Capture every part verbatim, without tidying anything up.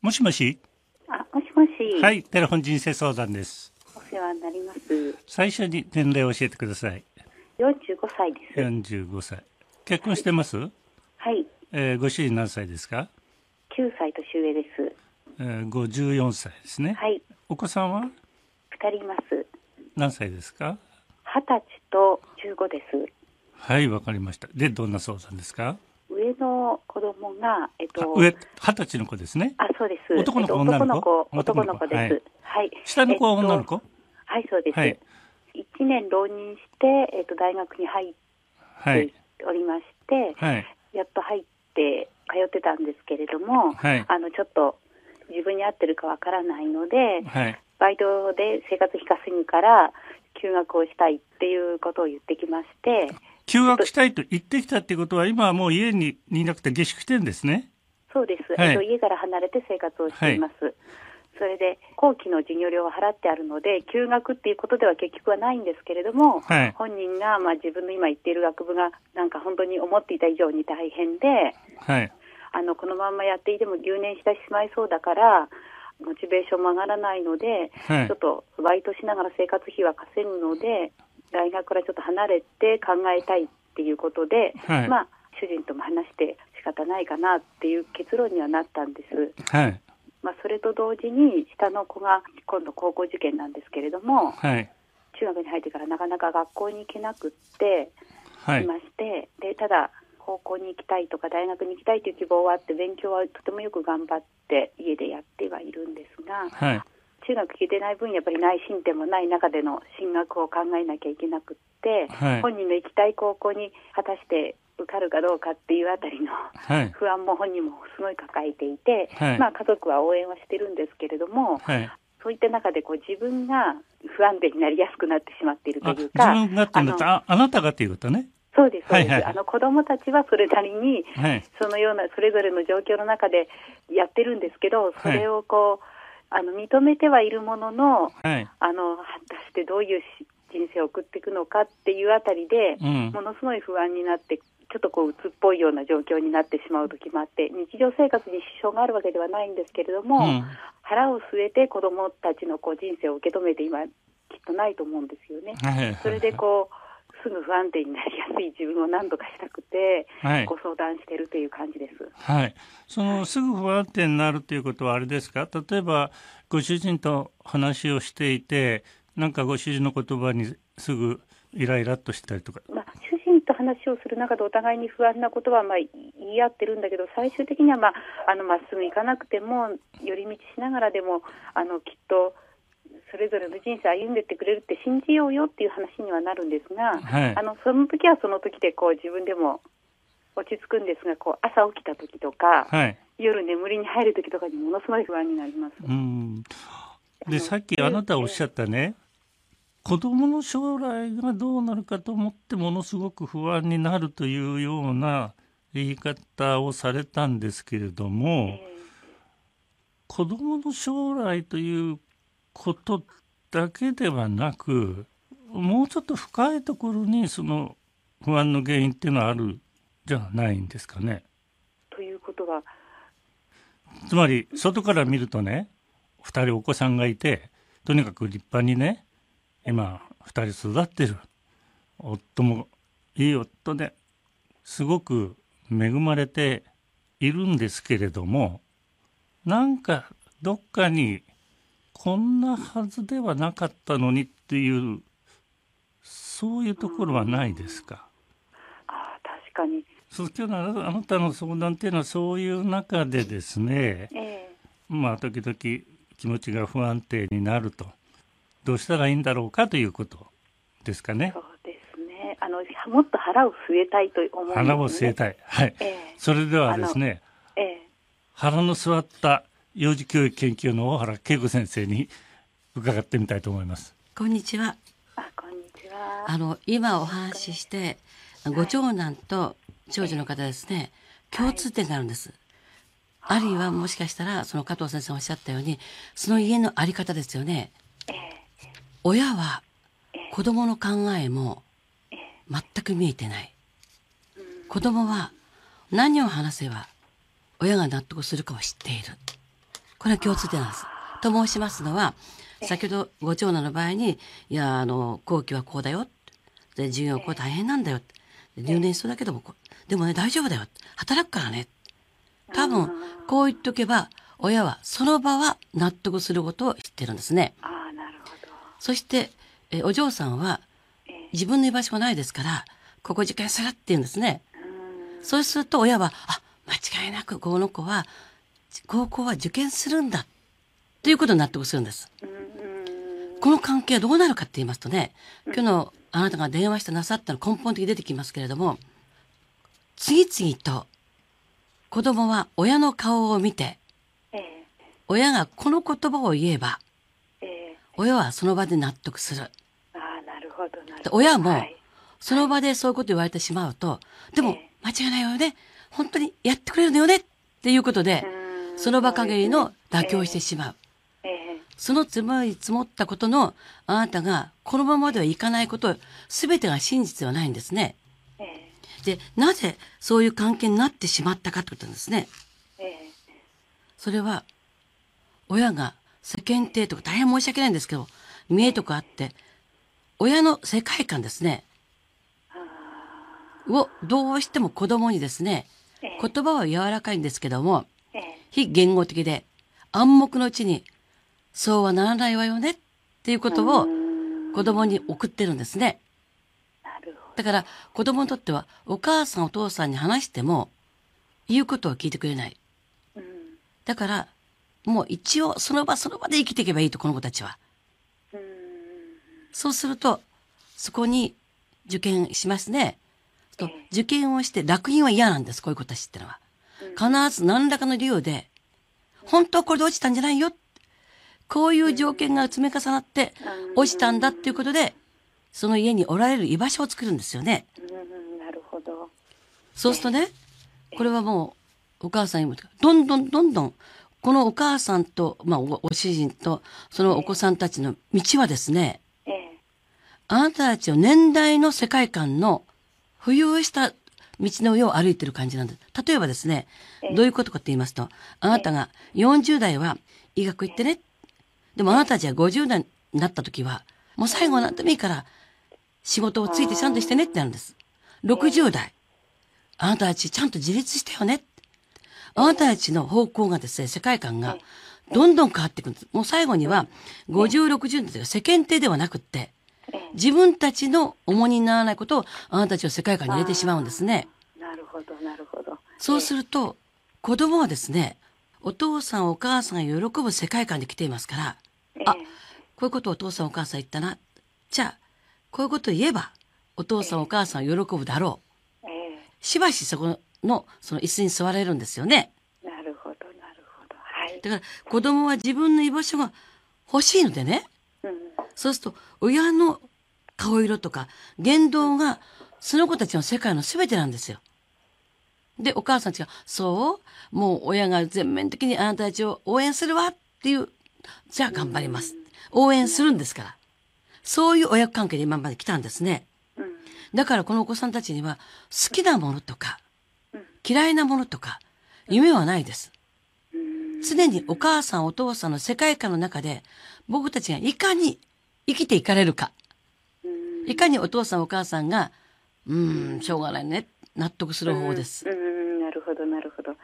もしもし。 あ、もしもし。 はい、テレフォン人生相談です。 お世話になります。 最初に年齢を教えてください。 よんじゅうごさいです。 よんじゅうごさい。結婚してます？ はい。 えーご主人何歳ですか？ きゅうさい年上です。 えーごじゅうよんさいですね。 はい。 お子さんはふたりいます。 何歳ですか？ はたちとじゅうごです。 はい、わかりました。で、どんな相談ですか？ 上の子供が、えっと、 上、はたちの子ですね。 あ、そうです。 男の子、 えっと、 女の子？ 男の子、 男の子男の子です。はい。 下の子は女の子？ えっと、はい、そうです。 はい。 いちねん浪人して、えっと、大学に入ってはい。 おりまして、 はい。 やっと入って通ってたんですけれども、 はい。 あの、ちょっと自分に合ってるかわからないので、 はい。 バイトで生活費稼ぐから休学をしたいっていうことを言ってきまして。 休学したいと言ってきたってことは、今はもう家にいなくて下宿してるんですね。 そうです、 はい。 えっと、家から離れて生活をしています。はい、それで後期の授業料を払ってあるので休学っていうことでは結局はないんですけれども、はい、本人がまあ自分の今言っている学部がなんか本当に思っていた以上に大変で、はい、あのこのままやっていても留年してしまいそうだからモチベーションも上がらないので、はい、ちょっとバイトしながら生活費は稼ぐので大学からちょっと離れて考えたいっていうことで、はい、まあ主人とも話して仕方ないかなっていう結論にはなったんです。はい。まあ、それと同時に下の子が今度高校受験なんですけれども、はい、中学に入ってからなかなか学校に行けなくって、はい、いましてでただ高校に行きたいとか大学に行きたいという希望はあって勉強はとてもよく頑張って家でやってはいるんですが、はい、中学行けてない分やっぱり内申点もない中での進学を考えなきゃいけなくって、はい、本人の行きたい高校に果たして受かるかどうかっていうあたりの、はい、不安も本人もすごい抱えていて、はい、まあ家族は応援はしてるんですけれども、はい、そういった中でこう自分が不安定になりやすくなってしまっているというか、 自分がって言うんだったら あ, あなたがっていうことね。 そうですそうです、はいはい、あの子どもたちはそれなりに、はい、そのようなそれぞれの状況の中でやってるんですけど、それをこうあの認めてはいるものの、はい、あの果たしてどういう人生を送っていくのかっていうあたりで、うん、ものすごい不安になってちょっとこう鬱っぽいような状況になってしまう時もあって、日常生活に支障があるわけではないんですけれども、うん、腹を据えて子どもたちのこう人生を受け止めて今きっとないと思うんですよね、はいはいはい、それでこうすぐ不安定になりやすい自分を何とかしたくて、はい、ご相談しているという感じです。 はい、そのすぐ不安定になるということはあれですか、例えばご主人と話をしていてなんかご主人の言葉にすぐイライラっとしたりとか、 まあ、主人と話をする中でお互いに不安なことはまあ言い合ってるんだけど、最終的にはまああのまっすぐ行かなくても寄り道しながらでもあのきっとそれぞれの人生歩んでってくれるって信じようよっていう話にはなるんですが、はい、あのその時はその時でこう自分でも落ち着くんですが、こう朝起きた時とか、はい、夜眠りに入る時とかにものすごい不安になります。 うんでさっきあなたおっしゃったね、子供の将来がどうなるかと思ってものすごく不安になるというような言い方をされたんですけれども、えー、子供の将来ということだけではなくもうちょっと深いところにその不安の原因っていうのはあるじゃないんですかね。 ということはつまり外から見るとね、ふたりお子さんがいてとにかく立派にね今ふたり育ってる、夫もいい夫ですごく恵まれているんですけれども、なんかどっかにこんなはずではなかったのにっていうそういうところはないですか。 ああ確かにそう今日のあなたの相談っていうのはそういう中でですね、えー、まあ時々気持ちが不安定になるとどうしたらいいんだろうかということですかね。 そうですね、あのもっと腹を据えたいと思うんですね。 腹を据えたい、はい、えー、それではですね、えー、腹の据わった幼児教育研究の大原恵子先生に伺ってみたいと思います。 こんにちは。 あ、こんにちは。 あの今お話ししてご長男と長女の方ですね、はい、共通点があるんです、はい、あるいはもしかしたらその加藤先生がおっしゃったようにその家の在り方ですよね、えー、親は子供の考えも全く見えてない、えー、子供は何を話せば親が納得するかを知っている。ここれは共通点なんです。と申しますのは、先ほどご長男の場合に、いや、あの、後期はこうだよ。で、授業はこう大変なんだよ。留年しそうだけども、でもね、大丈夫だよ。働くからね。多分、こう言っとけば、親はその場は納得することを知ってるんですね。 ああ、なるほど。 そして、えお嬢さんは、自分の居場所がないですから、ここ受験するって言うんですね。そうすると親は、あ、間違いなくこの子は、高校は受験するんだ。ということに納得するんです。この関係はどうなるかって言いますとね、今日のあなたが電話してなさったの根本的に出てきますけれども、次々と子供は親の顔を見て、親がこの言葉を言えば、親はその場で納得する。 ああ、なるほど、なるほど。 親も、その場でそういうこと言われてしまうと、でも間違いないよね。本当にやってくれるのよね。っていうことで、その場限りの妥協してしまう。その積もり積もったことのあなたがこのままではいかないこと全てが真実ではないんですね。で、なぜそういう関係になってしまったかってことなんですね。それは親が世間体とか大変申し訳ないんですけど見えとかあって親の世界観ですねをどうしても子供にですね言葉は柔らかいんですけども非言語的で暗黙のうちにそうはならないわよねっていうことを子供に送ってるんですね。だから子供にとってはお母さんお父さんに話しても言うことを聞いてくれない。だからもう一応その場その場で生きていけばいいとこの子たちは。そうするとそこに受験しますね。と受験をして落印は嫌なんです。こういう子たちってのは。必ず何らかの理由で本当はこれで落ちたんじゃないよ。こういう条件が積み重なって落ちたんだっていうことで、その家におられる居場所を作るんですよね。 なるほど。 そうするとね、これはもうお母さんにも、どんどんどんどん、このお母さんと、まあお、お主人とそのお子さんたちの道はですね、あなたたちの年代の世界観の浮遊した道の上を歩いてる感じなんです。例えばですね、どういうことかって言いますと、あなたがよんじゅう代は医学行ってね。でもあなたたちはごじゅう代になった時は、もう最後なんでもいいから仕事をついてちゃんとしてねってなるんです。ろくじゅう代、あなたたちちゃんと自立してよね。あなたたちの方向がですね、世界観がどんどん変わっていくんです。もう最後にはごじゅう、ろくじゅう代が世間体ではなくって、自分たちの重荷にならないことをあなたたちの世界観に入れてしまうんですね。 なるほど、なるほど。 そうすると、子供はですね、お父さんお母さんが喜ぶ世界観で来ていますから、あ、こういうことをお父さんお母さん言ったな。じゃあ、こういうことを言えば、お父さんお母さんは喜ぶだろう。しばしそこの、その椅子に座れるんですよね。 なるほど、なるほど。はい。 だから、子供は自分の居場所が欲しいのでね。うん、そうすると、親の顔色とか言動が、その子たちの世界の全てなんですよ。で、お母さんたちが、そうもう親が全面的にあなたたちを応援するわっていう、じゃあ頑張ります。応援するんですから。そういう親子関係で今まで来たんですね。だからこのお子さんたちには好きなものとか嫌いなものとか夢はないです。常にお母さんお父さんの世界観の中で僕たちがいかに生きていかれるか。いかにお父さんお母さんがうーん、しょうがないね。納得する方です。 うん、なるほど、なるほど。はい。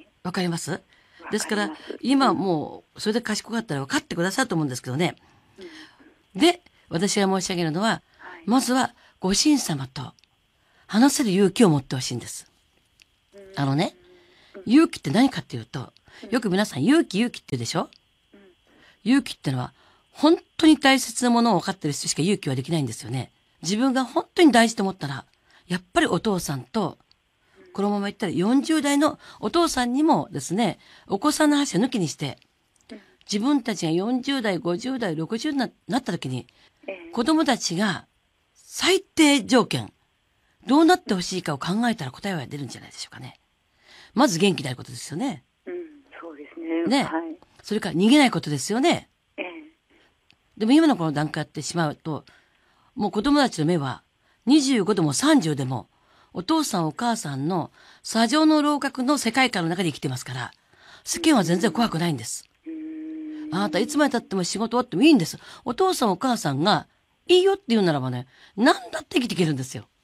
わかります？ですから、今もう、それで賢かったら分かってくださると思うんですけどね。うん、で、私が申し上げるのは、はい、まずは、ご主人様と話せる勇気を持ってほしいんです。うん、あのね、勇気って何かっていうと、よく皆さん勇気勇気って言うでしょ？うん、勇気ってのは、本当に大切なものを分かってる人しか勇気はできないんですよね。自分が本当に大事と思ったら、やっぱりお父さんと、このまま言ったらよんじゅう代のお父さんにもですね、お子さんの話を抜きにして、自分たちがよんじゅう代、ごじゅう代、ろくじゅう代になった時に、子供たちが最低条件、どうなってほしいかを考えたら答えは出るんじゃないでしょうかね。まず元気であることですよね。 うん、そうですね。 ね、はい。それから逃げないことですよね。ええ、でも今のこの段階やってしまうと、もう子供たちの目はにじゅうごでもさんじゅうでも、お父さんお母さんの砂上の楼閣の世界観の中で生きてますから、世間は全然怖くないんです。 あなたいつまで経っても仕事終わってもいいんです。お父さんお母さんがいいよって言うならばね、何だって生きていけるんですよ。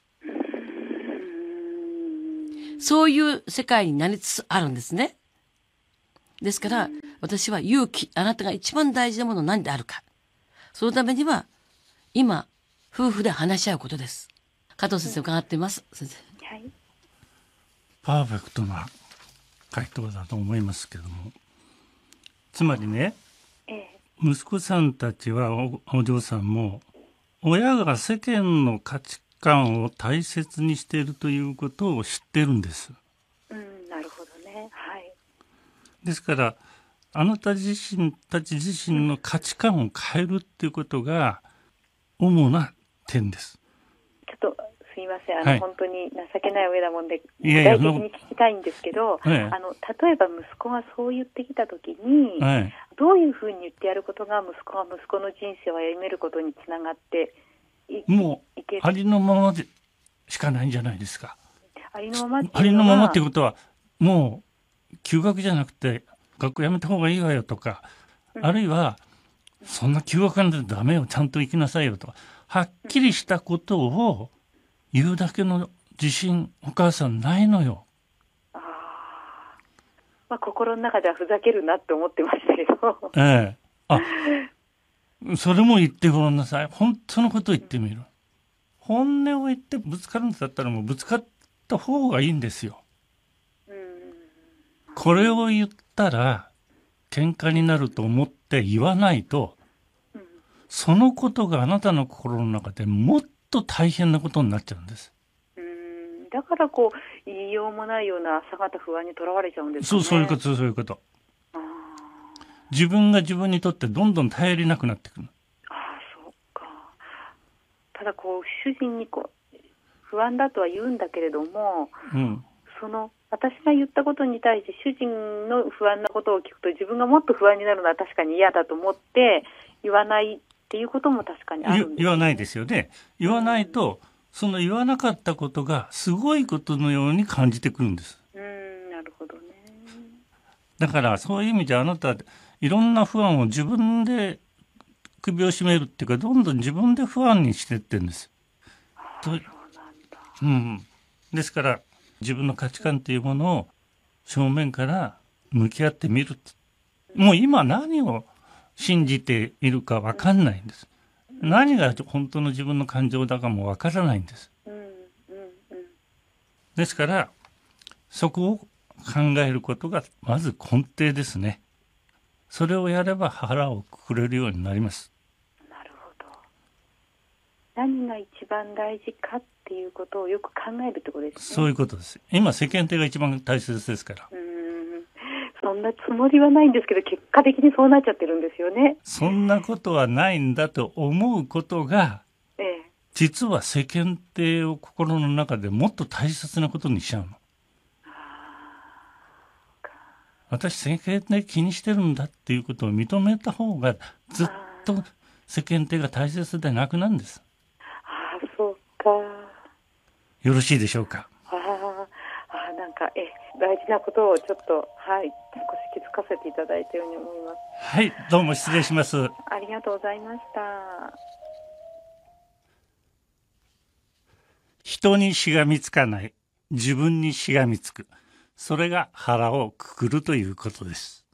そういう世界になりつつあるんですね。ですから、私は勇気、あなたが一番大事なものは何であるか。そのためには、今、夫婦で話し合うことです。加藤先生、伺っています。先生。 はい。 パーフェクトな回答だと思いますけども。つまりね、 ええ、 息子さんたちは お, お嬢さんも、親が世間の価値観を大切にしているということを知ってるんです。 うん、なるほどね。はい。 ですから、あなた自身たち自身の価値観を変えるっていうことが主な点です。 ちょっとすいません、あの、 はい、 本当に情けない上だもんで具いやいや体的に聞きたいんですけど、 はい、 あの例えば息子がそう言ってきたときに、はい、どういうふうに言ってやることが息子が息子の人生を歩めることにつながっていもうありのままでしかないんじゃないですか。 ありのままっていうのは、 ありのままっていうことはもう休学じゃなくて学校やめた方がいいわよとか、うん、あるいはそんな休学なんてダメよ、ちゃんと行きなさいよとか、はっきりしたことを言うだけの自信お母さんないのよ。 あ、まあ、心の中ではふざけるなって思ってましたけど、 ええ、あ、それも言ってごらんなさい。本当のことを言ってみる。本音を言ってぶつかるんだったらもうぶつかった方がいいんですよ。 うん、 これを言ったら喧嘩になると思って言わないと、うん、そのことがあなたの心の中でもっと大変なことになっちゃうんです。 うん、だからこう言いようもないような朝方不安にとらわれちゃうんですね。 そう、そういうこと、そういうこと。自分が自分にとってどんどん頼りなくなってくる。 ああ、そうか。ただこう主人にこう不安だとは言うんだけれども、うん、その私が言ったことに対して主人の不安なことを聞くと自分がもっと不安になるのは確かに嫌だと思って言わないっていうことも確かにあるんです、ね、 言わないですよね。言わないと、うん、その言わなかったことがすごいことのように感じてくるんです。 うん、なるほどね。 だからそういう意味であなたいろんな不安を自分で首を絞めるっていうか、どんどん自分で不安にしていってるんです。 あ、そうなんだ。 うん、ですから自分の価値観っていうものを正面から向き合ってみる。もう今何を信じているか分かんないんです。何が本当の自分の感情だかも分からないんです。ですからそこを考えることがまず根底ですね。それをやれば腹をくくれるようになります。 なるほど。何が一番大事かっていうことをよく考えるってことですね。 そういうことです。今世間体が一番大切ですから。 うーん、そんなつもりはないんですけど結果的にそうなっちゃってるんですよね。 そんなことはないんだと思うことが、ええ、実は世間体を心の中でもっと大切なことにしちゃうの。私世間体気にしてるんだっていうことを認めた方がずっと世間体が大切でなくなるんです。 ああ、そうか。 よろしいでしょうか。 ああ、なんかえ大事なことをちょっと、はい、少し気づかせていただいたように思います。 はい、どうも失礼します。 ありがとうございました。 人にしがみつかない、自分にしがみつく。それが腹をくくるということです。